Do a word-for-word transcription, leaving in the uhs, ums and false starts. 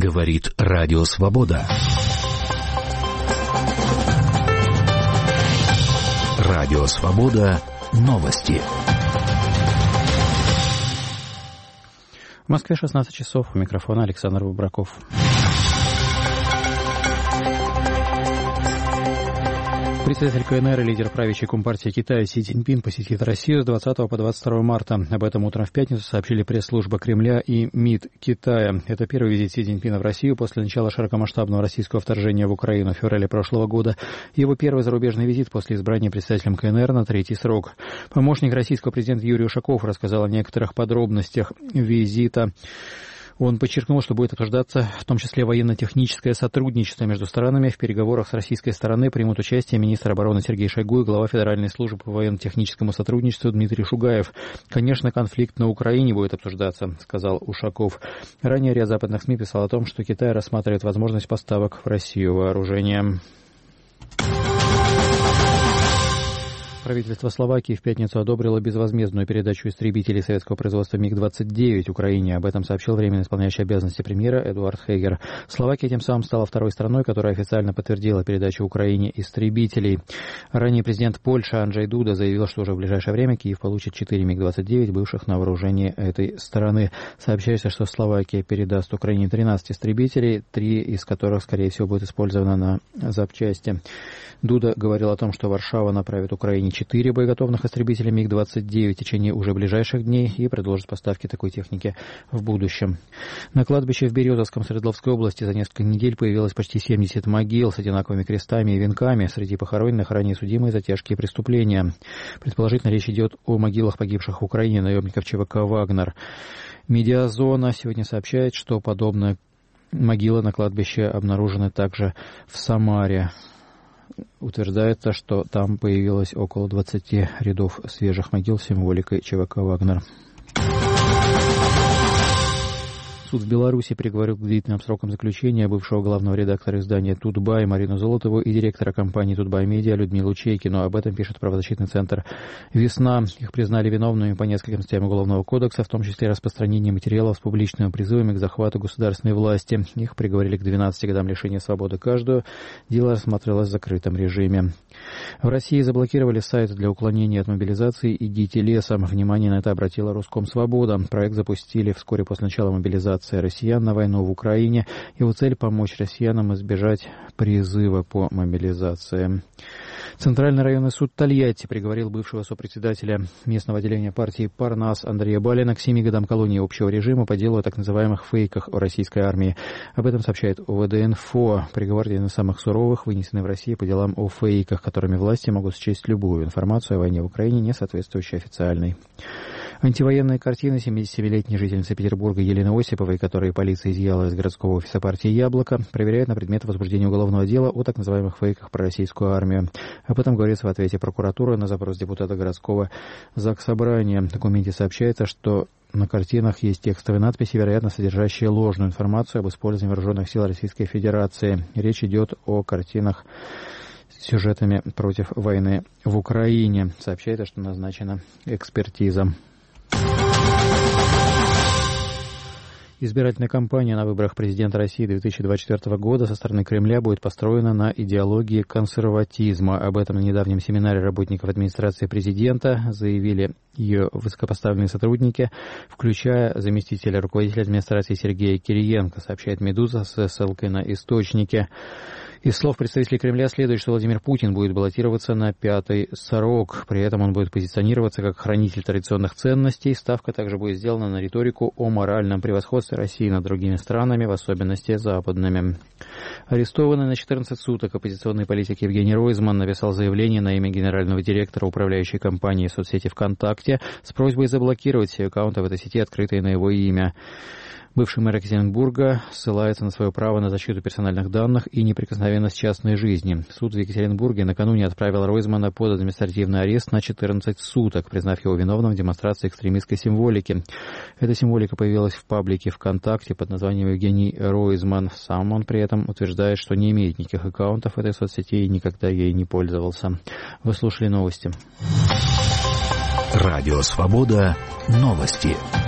Говорит Радио Свобода. Радио Свобода. Новости. В Москве шестнадцать часов. У микрофона Александр Бубраков. Председатель КНР и лидер правящей Компартии Китая Си Цзиньпин посетит Россию с двадцатого по двадцать второе марта. Об этом утром в пятницу сообщили пресс-служба Кремля и МИД Китая. Это первый визит Си Цзиньпина в Россию после начала широкомасштабного российского вторжения в Украину в феврале прошлого года. Его первый зарубежный визит после избрания председателем КНР на третий срок. Помощник российского президента Юрий Ушаков рассказал о некоторых подробностях визита. Он подчеркнул, что будет обсуждаться в том числе военно-техническое сотрудничество между странами. В переговорах с российской стороны примут участие министр обороны Сергей Шойгу и глава Федеральной службы по военно-техническому сотрудничеству Дмитрий Шугаев. Конечно, конфликт на Украине будет обсуждаться, сказал Ушаков. Ранее ряд западных СМИ писал о том, что Китай рассматривает возможность поставок в Россию вооружения. Правительство Словакии в пятницу одобрило безвозмездную передачу истребителей советского производства Миг двадцать девять Украине. Об этом сообщил временно исполняющий обязанности премьера Эдуард Хегер. Словакия тем самым стала второй страной, которая официально подтвердила передачу Украине истребителей. Ранее президент Польши Анджей Дуда заявил, что уже в ближайшее время Киев получит четыре Миг двадцать девять, бывших на вооружении этой страны. Сообщается, что Словакия передаст Украине тринадцать истребителей, три из которых, скорее всего, будут использованы на запчасти. Дуда говорил о том, что Варшава направит Украине четыре боеготовных истребителя Миг двадцать девять в течение уже ближайших дней и предложит поставки такой техники в будущем. На кладбище в Березовском Свердловской области за несколько недель появилось почти семьдесят могил с одинаковыми крестами и венками. Среди похороненных ранее судимые за тяжкие преступления. Предположительно, речь идет о могилах погибших в Украине наемников ЧВК «Вагнер». Медиазона сегодня сообщает, что подобные могилы на кладбище обнаружены также в Самаре. Утверждается, что там появилось около двадцати рядов свежих могил с символикой ЧВК «Вагнер». Суд в Беларуси приговорил к длительным срокам заключения бывшего главного редактора издания «Тутбай» Марину Золотову и директора компании «Тутбай Медиа» Людмилу Чейкину. Об этом пишет правозащитный центр «Весна». Их признали виновными по нескольким статьям Уголовного кодекса, в том числе распространение материалов с публичными призывами к захвату государственной власти. Их приговорили к двенадцати годам лишения свободы каждую. Дело рассматривалось в закрытом режиме. В России заблокировали сайт для уклонения от мобилизации «Идите лесом». Внимание на это обратила Роскомсвобода. Проект запустили вскоре после начала мобилизации россиян на войну в Украине. Его цель — помочь россиянам избежать призыва по мобилизации. Центральный районный суд Тольятти приговорил бывшего сопредседателя местного отделения партии «Парнас» Андрея Балина к семи годам колонии общего режима по делу о так называемых фейках о российской армии. Об этом сообщает ОВД-Инфо. Приговор один из самых суровых, вынесенный в России по делам о фейках, которыми власти могут счесть любую информацию о войне в Украине, не соответствующей официальной. Антивоенные картины семидесятисемилетней жительницы Петербурга Елены Осиповой, которые полиция изъяла из городского офиса партии «Яблоко», проверяют на предмет возбуждения уголовного дела о так называемых фейках про российскую армию. Об этом говорится в ответе прокуратуры на запрос депутата городского заксобрания. В документе сообщается, что на картинах есть текстовые надписи, вероятно, содержащие ложную информацию об использовании вооруженных сил Российской Федерации. Речь идет о картинах с сюжетами против войны в Украине. Сообщается, что назначена экспертиза. Избирательная кампания на выборах президента России две тысячи двадцать четвёртого года со стороны Кремля будет построена на идеологии консерватизма. Об этом на недавнем семинаре работников администрации президента заявили ее высокопоставленные сотрудники, включая заместителя руководителя администрации Сергея Кириенко, сообщает «Медуза» с ссылкой на источники. Из слов представителей Кремля следует, что Владимир Путин будет баллотироваться на пятый срок. При этом он будет позиционироваться как хранитель традиционных ценностей. Ставка также будет сделана на риторику о моральном превосходстве России над другими странами, в особенности западными. Арестованный на четырнадцать суток оппозиционный политик Евгений Ройзман написал заявление на имя генерального директора управляющей компании соцсети ВКонтакте с просьбой заблокировать все аккаунты в этой сети, открытые на его имя. Бывший мэр Екатеринбурга ссылается на свое право на защиту персональных данных и неприкосновенность частной жизни. Суд в Екатеринбурге накануне отправил Ройзмана под административный арест на четырнадцать суток, признав его виновным в демонстрации экстремистской символики. Эта символика появилась в паблике ВКонтакте под названием Евгений Ройзман. Сам он при этом утверждает, что не имеет никаких аккаунтов в этой соцсети и никогда ей не пользовался. Вы слушали новости. Радио Свобода. Новости.